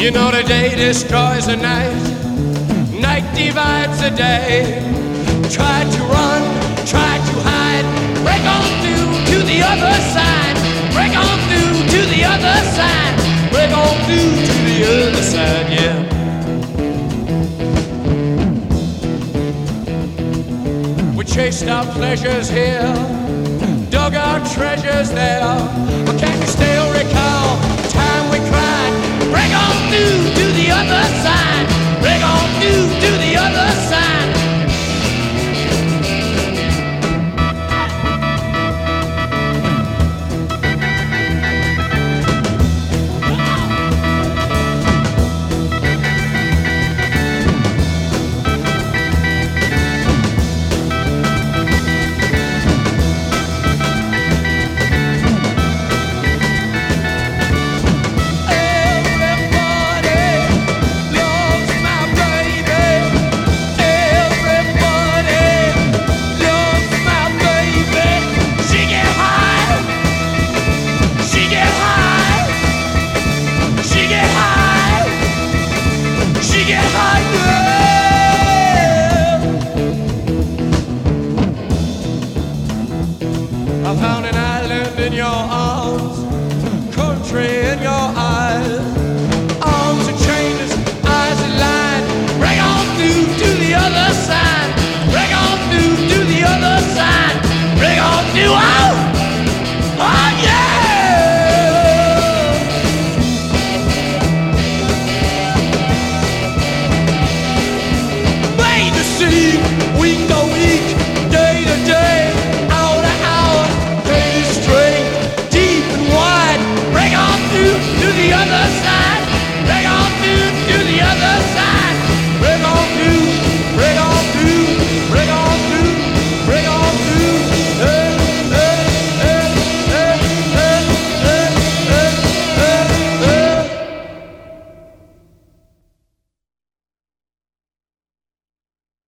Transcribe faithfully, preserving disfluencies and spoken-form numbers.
You know the day destroys the night, night divides the day. Try to run, try to hide, break on through to the other side, break on through to the other side, break on through to the other side, yeah. We chased our pleasures here, dug our treasures there, but can you still recall the time we cried? Break on through to the other side, break on through to the other side. I found an island in your arms, country in your eyes, arms and chains, eyes and line. Break on through to the other side, break on through to the other side, break on through, oh, oh yeah! Made to see, week to week.